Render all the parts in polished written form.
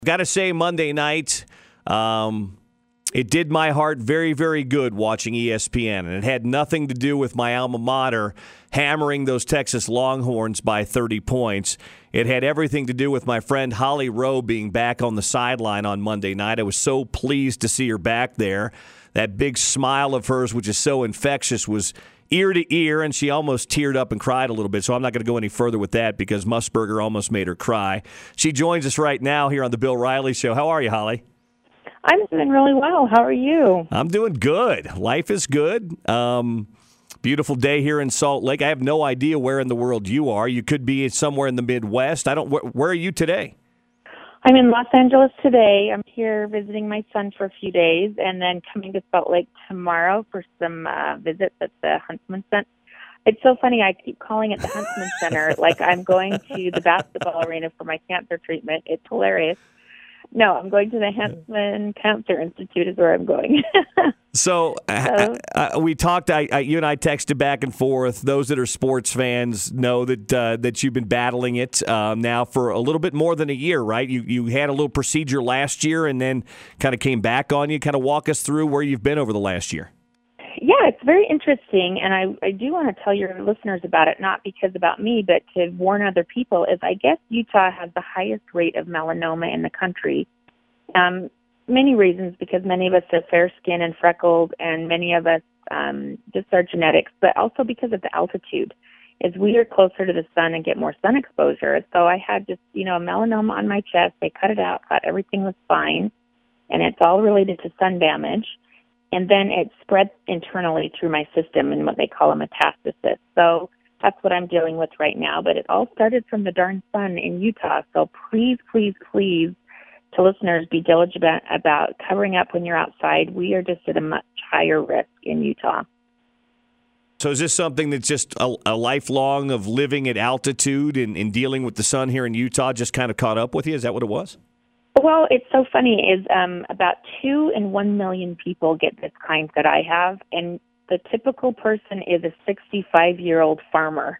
Got to say, Monday night, it did my heart very, very good watching ESPN, and it had nothing to do with my alma mater hammering those Texas Longhorns by 30 points. It had everything to do with my friend Holly Rowe being back on the sideline on Monday night. I was so pleased to see her back there. That big smile of hers, which is so infectious, was ear to ear, and she almost teared up and cried a little bit. So I'm not going to go any further with that because Musburger almost made her cry. She joins us right now here on the Bill Riley Show. How are you, Holly? I'm doing really well. How are you? I'm doing good. Life is good. Beautiful day here in Salt Lake. I have no idea where in the world you are. You could be somewhere in the Midwest. Where are you today? I'm in Los Angeles today. I'm here visiting my son for a few days and then coming to Salt Lake tomorrow for some visits at the Huntsman Center. It's so funny. I keep calling it the Huntsman Center like I'm going to the basketball arena for my cancer treatment. It's hilarious. No, I'm going to the Huntsman Cancer Institute is where I'm going. So we talked. You and I texted back and forth. Those that are sports fans know that you've been battling it now for a little bit more than a year, right? You had a little procedure last year and then kind of came back on you. Kind of walk us through where you've been over the last year. Yeah, it's very interesting, and I do want to tell your listeners about it, not because about me, but to warn other people, is I guess Utah has the highest rate of melanoma in the country. Many reasons, because many of us are fair skinned and freckled, and many of us just our genetics, but also because of the altitude. As we are closer to the sun and get more sun exposure. So I had just, a melanoma on my chest. They cut it out, thought everything was fine, and it's all related to sun damage. And then it spread internally through my system in what they call a metastasis. So that's what I'm dealing with right now. But it all started from the darn sun in Utah. So please, please, please, to listeners, be diligent about covering up when you're outside. We are just at a much higher risk in Utah. So is this something that's just a lifelong of living at altitude and dealing with the sun here in Utah just kind of caught up with you? Is that what it was? Well, it's so funny is about 2 in 1 million people get this kind that I have, and the typical person is a 65-year-old farmer.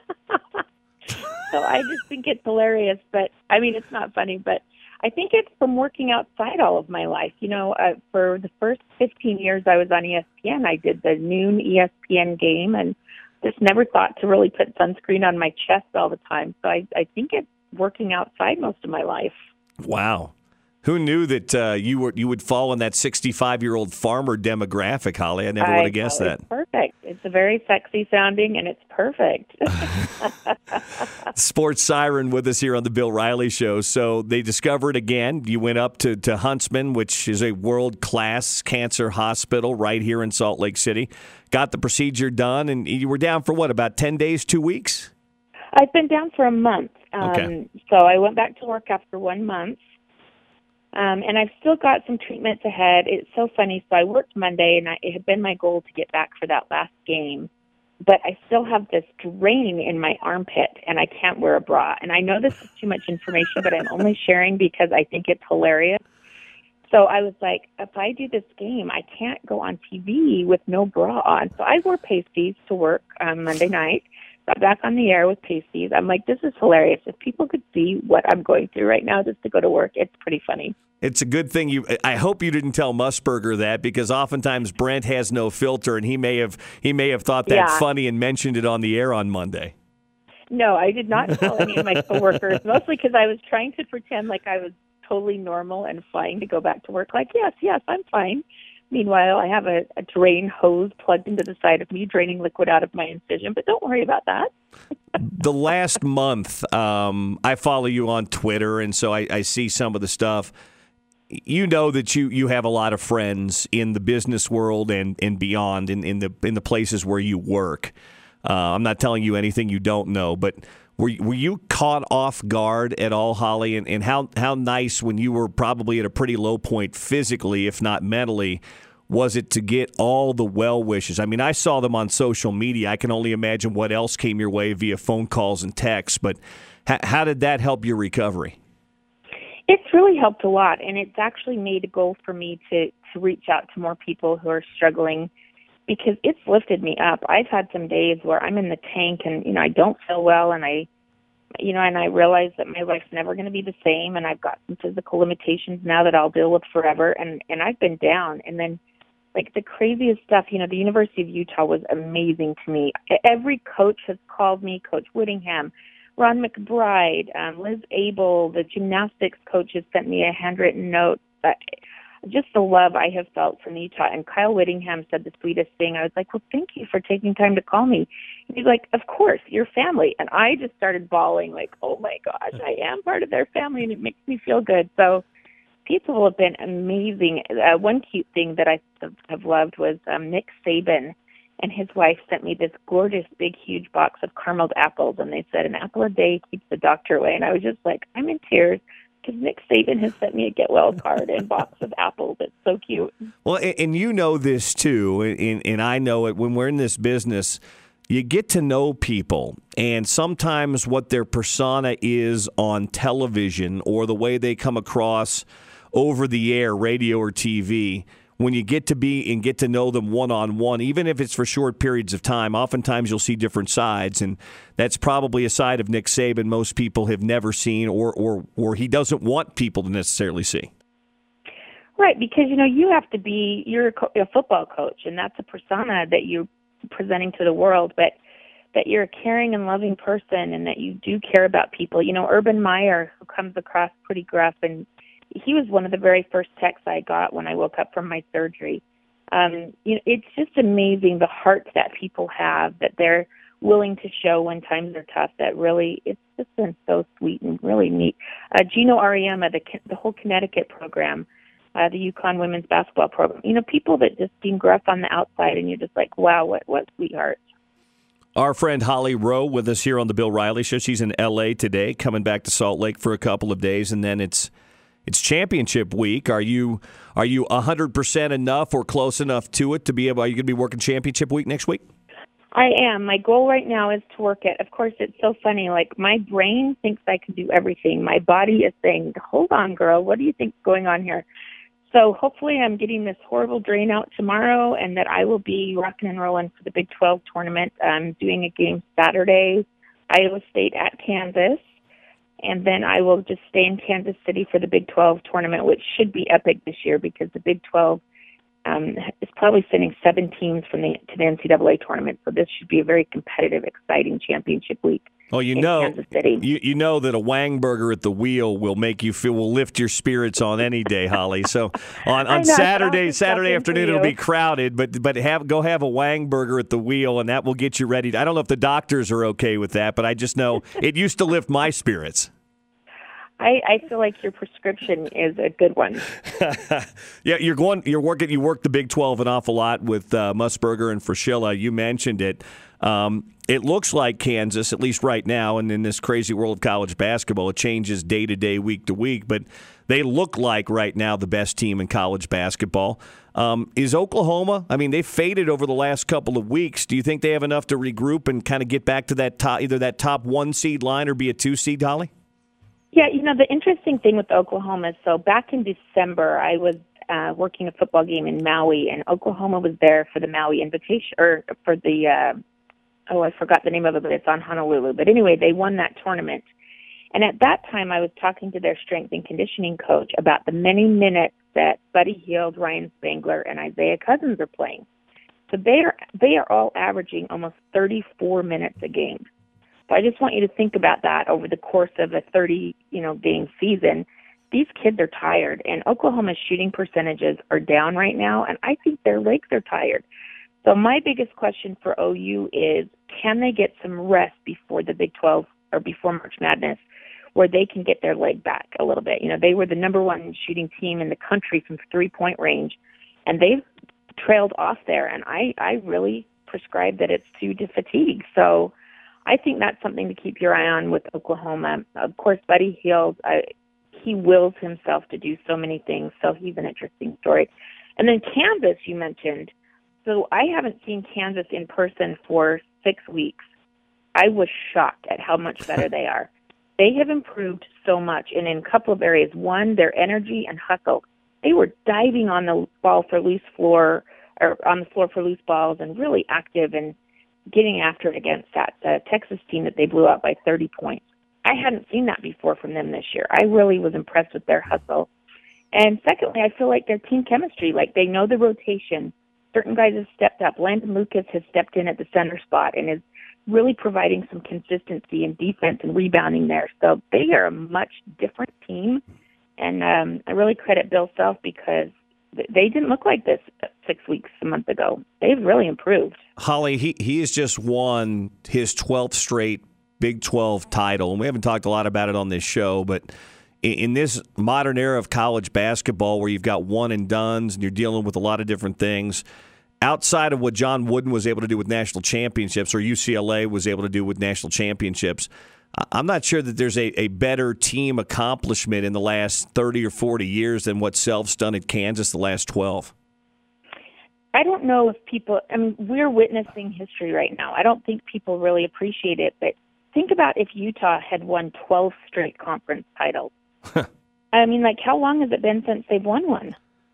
So I just think it's hilarious, but I mean, it's not funny, but I think it's from working outside all of my life. For the first 15 years I was on ESPN, I did the noon ESPN game and just never thought to really put sunscreen on my chest all the time. So I think it's working outside most of my life. Wow. Who knew that you would fall in that 65-year-old farmer demographic, Holly? I never would have guessed that. It's perfect. It's a very sexy sounding, and it's perfect. Sports Siren with us here on the Bill Riley Show. So they discovered again, you went up to Huntsman, which is a world-class cancer hospital right here in Salt Lake City. Got the procedure done, and you were down for what, about 10 days, 2 weeks? I've been down for a month. Okay. So I went back to work after 1 month. And I've still got some treatments ahead. It's so funny. So I worked Monday, and it had been my goal to get back for that last game. But I still have this drain in my armpit, and I can't wear a bra. And I know this is too much information, but I'm only sharing because I think it's hilarious. So I was like, if I do this game, I can't go on TV with no bra on. So I wore pasties to work on Monday night. Got back on the air with pasties. I'm like, this is hilarious. If people could see what I'm going through right now just to go to work, it's pretty funny. It's a good thing I hope you didn't tell Musburger that, because oftentimes Brent has no filter, and he may have thought that funny and mentioned it on the air on Monday. No, I did not tell any of my coworkers, mostly because I was trying to pretend like I was totally normal and fine to go back to work. Like, yes, I'm fine. Meanwhile, I have a drain hose plugged into the side of me, draining liquid out of my incision, but don't worry about that. The last month, I follow you on Twitter, and so I see some of the stuff. You know that you have a lot of friends in the business world and beyond, in the places where you work. I'm not telling you anything you don't know, but were you caught off guard at all, Holly? And how nice, when you were probably at a pretty low point physically, if not mentally, was it to get all the well wishes? I mean, I saw them on social media. I can only imagine what else came your way via phone calls and texts. But how did that help your recovery? It's really helped a lot, and it's actually made a goal for me to reach out to more people who are struggling, because it's lifted me up. I've had some days where I'm in the tank and, I don't feel well, and I and I realized that my life's never going to be the same, and I've got some physical limitations now that I'll deal with forever, and I've been down. And then, like, the craziest stuff, the University of Utah was amazing to me. Every coach has called me, Coach Whittingham, Ron McBride, Liz Abel, the gymnastics coach has sent me a handwritten note. Just the love I have felt from Utah. And Kyle Whittingham said the sweetest thing. I was like, well, thank you for taking time to call me. And he's like, of course, your family. And I just started bawling like, oh, my gosh, I am part of their family, and it makes me feel good. So people have been amazing. One cute thing that I have loved was Nick Saban and his wife sent me this gorgeous, big, huge box of carameled apples, and they said an apple a day keeps the doctor away. And I was just like, I'm in tears because Nick Saban has sent me a get well card and box of apples. It's so cute. Well, and you know this too, and I know it. When we're in this business, you get to know people, and sometimes what their persona is on television or the way they come across over the air, radio or TV, when you get to be and get to know them one-on-one, even if it's for short periods of time, oftentimes you'll see different sides, and that's probably a side of Nick Saban most people have never seen or he doesn't want people to necessarily see. Right, because, you have to be, you're a football coach, and that's a persona that you're presenting to the world, but that you're a caring and loving person and that you do care about people. Urban Meyer, who comes across pretty gruff, and he was one of the very first texts I got when I woke up from my surgery. It's just amazing the heart that people have, that they're willing to show when times are tough. That really, it's just been so sweet and really neat. Gino Ariema, the whole Connecticut program, the UConn women's basketball program. People that just seem gruff on the outside, and you're just like, wow, what sweethearts. Our friend Holly Rowe with us here on the Bill Riley Show. She's in L.A. today, coming back to Salt Lake for a couple of days, and then it's championship week. Are you 100% enough or close enough to it to be able? Are you going to be working championship week next week? I am. My goal right now is to work it. Of course, it's so funny. Like, my brain thinks I can do everything. My body is saying, hold on, girl. What do you think's going on here? So hopefully I'm getting this horrible drain out tomorrow, and that I will be rocking and rolling for the Big 12 tournament. I'm doing a game Saturday, Iowa State at Kansas. And then I will just stay in Kansas City for the Big 12 tournament, which should be epic this year because the Big 12 is probably sending 7 teams to the NCAA tournament. So this should be a very competitive, exciting championship week. Oh, Kansas City. You know that a Wang burger at the wheel will lift your spirits on any day, Holly. So on Saturday afternoon it'll be crowded, but go have a Wang burger at the wheel, and that will get you ready. I don't know if the doctors are okay with that, but I just know it used to lift my spirits. I feel like your prescription is a good one. Yeah, you work the Big 12 an awful lot with Musburger and Fraschilla. You mentioned it. It looks like Kansas, at least right now, and in this crazy world of college basketball, it changes day to day, week to week, but they look like right now the best team in college basketball. Is Oklahoma? I mean, they've faded over the last couple of weeks. Do you think they have enough to regroup and kind of get back to that either that top 1 seed line or be a 2 seed, Holly? Yeah, the interesting thing with Oklahoma is, so back in December, I was working a football game in Maui, and Oklahoma was there for the Maui invitation, or for the I forgot the name of it, but it's on Honolulu. But anyway, they won that tournament. And at that time, I was talking to their strength and conditioning coach about the many minutes that Buddy Hield, Ryan Spangler, and Isaiah Cousins are playing. So they are all averaging almost 34 minutes a game. So I just want you to think about that over the course of a 30-game season. These kids are tired, and Oklahoma's shooting percentages are down right now, and I think their legs are tired. So my biggest question for OU is, can they get some rest before the Big 12 or before March Madness, where they can get their leg back a little bit? They were the number 1 shooting team in the country from 3-point range, and they've trailed off there. And I really prescribe that it's due to fatigue. So I think that's something to keep your eye on with Oklahoma. Of course, Buddy Hield, he wills himself to do so many things, so he's an interesting story. And then Kansas, you mentioned. So I haven't seen Kansas in person for 6 weeks. I was shocked at how much better they are. They have improved so much, and in a couple of areas. One, their energy and hustle. They were diving on the ball for loose floor, or on the floor for loose balls, and really active and getting after it against that Texas team that they blew out by 30 points. I hadn't seen that before from them this year. I really was impressed with their hustle. And secondly, I feel like their team chemistry, like they know the rotation. Certain guys have stepped up. Landon Lucas has stepped in at the center spot and is really providing some consistency in defense and rebounding there. So they are a much different team. And I really credit Bill Self because they didn't look like this 6 weeks, a month ago. They've really improved. Holly, he has just won his 12th straight Big 12 title. And we haven't talked a lot about it on this show, but in this modern era of college basketball where you've got one and dones and you're dealing with a lot of different things, outside of what John Wooden was able to do with national championships or UCLA was able to do with national championships, I'm not sure that there's a better team accomplishment in the last 30 or 40 years than what Self's done at Kansas the last 12. I don't know if people, I mean, we're witnessing history right now. I don't think people really appreciate it, but think about if Utah had won 12 straight conference titles. I mean, like, how long has it been since they've won one?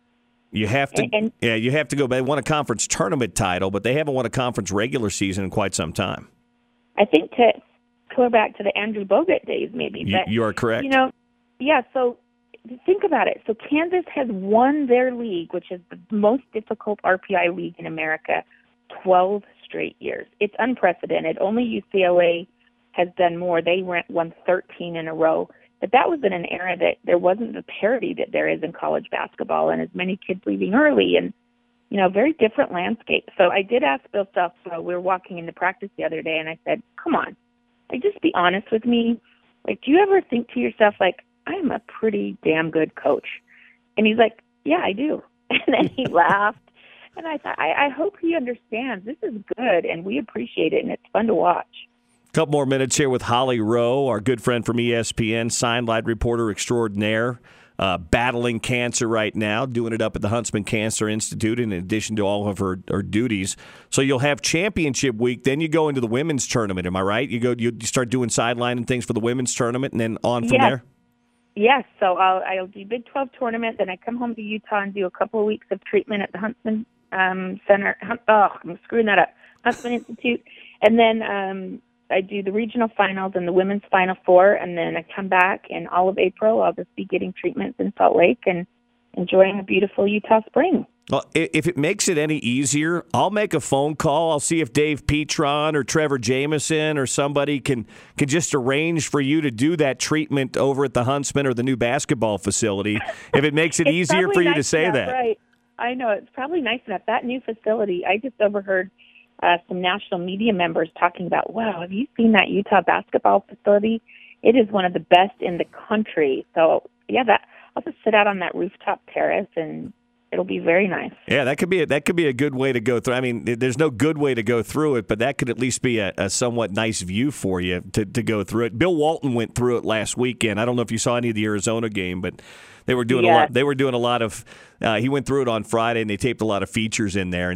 You have to, you have to go. They won a conference tournament title, but they haven't won a conference regular season in quite some time. I think to go back to the Andrew Bogut days, maybe. But, you are correct. You know, yeah. So think about it. So Kansas has won their league, which is the most difficult RPI league in America, 12 straight years. It's unprecedented. Only UCLA has done more. They won 13 in a row. But that was in an era that there wasn't the parity that there is in college basketball and as many kids leaving early and, you know, very different landscape. So I did ask Bill Self, we were walking into practice the other day, and I said, come on, like, just be honest with me. Like, do you ever think to yourself, like, I'm a pretty damn good coach? And he's like, yeah, I do. And then he laughed. And I thought, I hope he understands. This is good, and we appreciate it, and it's fun to watch. Couple more minutes here with Holly Rowe, our good friend from ESPN, sideline reporter extraordinaire, battling cancer right now, doing it up at the Huntsman Cancer Institute in addition to all of her duties. So you'll have championship week, then you go into the women's tournament. Am I right? You start doing sideline and things for the women's tournament, and then on from there? Yes. So I'll do Big 12 tournament, then I come home to Utah and do a couple of weeks of treatment at the Huntsman Center. I'm screwing that up. Huntsman Institute. And then I do the regional finals and the women's Final Four, and then I come back in all of April. I'll just be getting treatments in Salt Lake and enjoying a beautiful Utah spring. Well, if it makes it any easier, I'll make a phone call. I'll see if Dave Petron or Trevor Jameson or somebody can just arrange for you to do that treatment over at the Huntsman or the new basketball facility. If it makes it easier for you to say that. Right. I know. It's probably nice enough. That new facility, I just overheard some national media members talking about, wow, have you seen that Utah basketball facility? It is one of the best in the country. So, yeah, I'll just sit out on that rooftop terrace, and it'll be very nice. Yeah, that could be a good way to go through. I mean, there's no good way to go through it, but that could at least be a somewhat nice view for you to go through it. Bill Walton went through it last weekend. I don't know if you saw any of the Arizona game, but they were doing a lot. They were doing a lot of. He went through it on Friday, and they taped a lot of features in there, and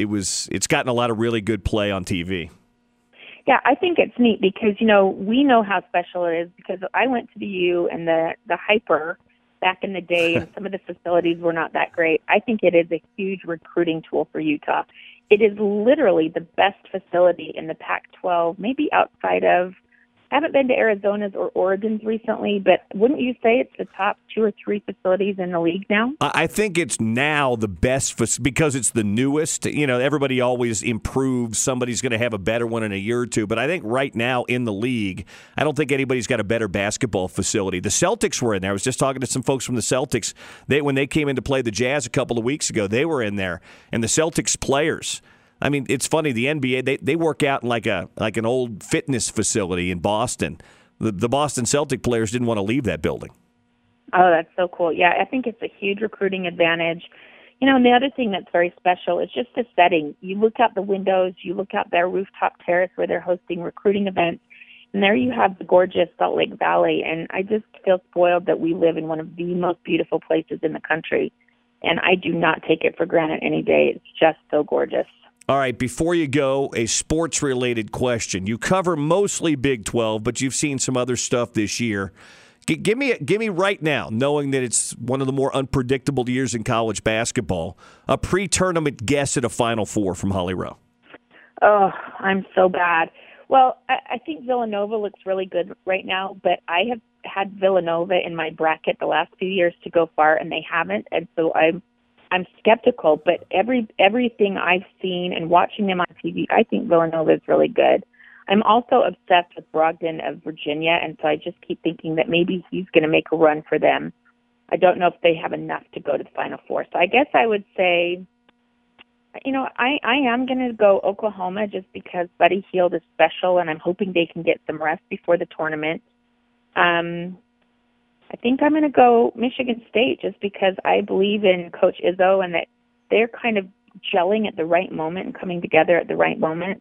it's gotten a lot of really good play on TV. Yeah, I think it's neat because we know how special it is because I went to the U and the Hyper back in the day, and some of the facilities were not that great. I think it is a huge recruiting tool for Utah. It is literally the best facility in the Pac-12, maybe outside of. I haven't been to Arizona's or Oregon's recently, but wouldn't you say it's the top 2 or 3 facilities in the league now? I think it's now the best because it's the newest. Everybody always improves. Somebody's going to have a better one in a year or two. But I think right now in the league, I don't think anybody's got a better basketball facility. The Celtics were in there. I was just talking to some folks from the Celtics. When they came in to play the Jazz a couple of weeks ago, they were in there. And the Celtics players, I mean, it's funny. The NBA they work out in like an old fitness facility in Boston. The Boston Celtic players didn't want to leave that building. Oh, that's so cool. Yeah, I think it's a huge recruiting advantage. And the other thing that's very special is just the setting. You look out the windows, you look out their rooftop terrace where they're hosting recruiting events, and there you have the gorgeous Salt Lake Valley. And I just feel spoiled that we live in one of the most beautiful places in the country. And I do not take it for granted any day. It's just so gorgeous. All right, before you go, a sports-related question. You cover mostly Big 12, but you've seen some other stuff this year. Give me right now, knowing that it's one of the more unpredictable years in college basketball, a pre-tournament guess at a Final Four from Holly Rowe. Oh, I'm so bad. Well, I think Villanova looks really good right now, but I have had Villanova in my bracket the last few years to go far, and they haven't, and so I'm skeptical. But everything I've seen and watching them on TV, I think Villanova is really good. I'm also obsessed with Brogdon of Virginia, and so I just keep thinking that maybe he's going to make a run for them. I don't know if they have enough to go to the Final Four. So I guess I would say, I am going to go Oklahoma just because Buddy Hield is special, and I'm hoping they can get some rest before the tournament. I think I'm going to go Michigan State just because I believe in Coach Izzo and that they're kind of gelling at the right moment and coming together at the right moment.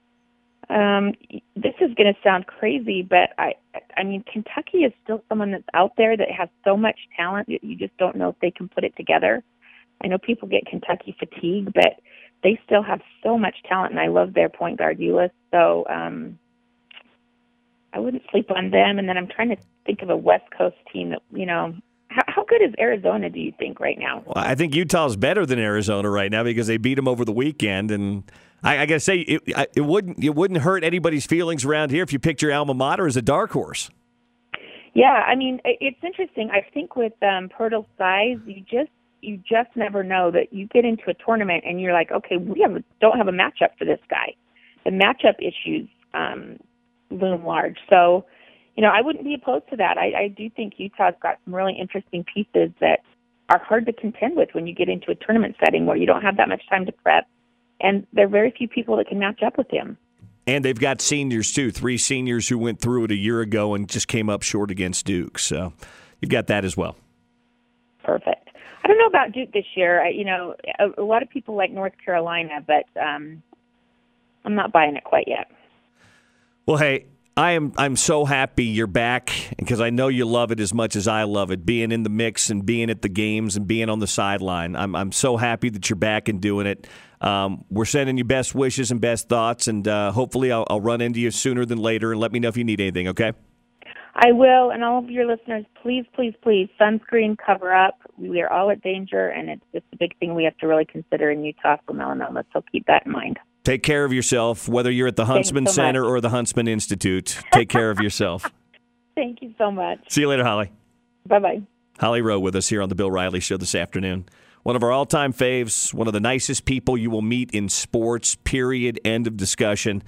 This is going to sound crazy, but I mean, Kentucky is still someone that's out there that has so much talent that you just don't know if they can put it together. I know people get Kentucky fatigue, but they still have so much talent, and I love their point guard, Ulis. So I wouldn't sleep on them. And then I'm trying to think of a West Coast team that, how good is Arizona, do you think, right now? Well, I think Utah's better than Arizona right now because they beat them over the weekend. And I got to say, it wouldn't hurt anybody's feelings around here if you picked your alma mater as a dark horse. Yeah, I mean, it's interesting. I think with Pirtle's size, you just never know that you get into a tournament and you're like, okay, don't have a matchup for this guy. The matchup issues loom large. So, I wouldn't be opposed to that. I do think Utah's got some really interesting pieces that are hard to contend with when you get into a tournament setting where you don't have that much time to prep. And there are very few people that can match up with him. And they've got seniors, too. 3 seniors who went through it a year ago and just came up short against Duke. So you've got that as well. Perfect. I don't know about Duke this year. A lot of people like North Carolina, but I'm not buying it quite yet. Well, hey, I'm so happy you're back because I know you love it as much as I love it, being in the mix and being at the games and being on the sideline. I'm so happy that you're back and doing it. We're sending you best wishes and best thoughts, and hopefully I'll run into you sooner than later, and let me know if you need anything, okay? I will, and all of your listeners, please, please, please, sunscreen, cover up. We are all at danger, and it's just a big thing we have to really consider in Utah for melanoma, so keep that in mind. Take care of yourself, whether you're at the Huntsman Center or the Huntsman Institute. Take care of yourself. Thank you so much. See you later, Holly. Bye-bye. Holly Rowe with us here on the Bill Riley Show this afternoon. One of our all-time faves, one of the nicest people you will meet in sports, period, end of discussion.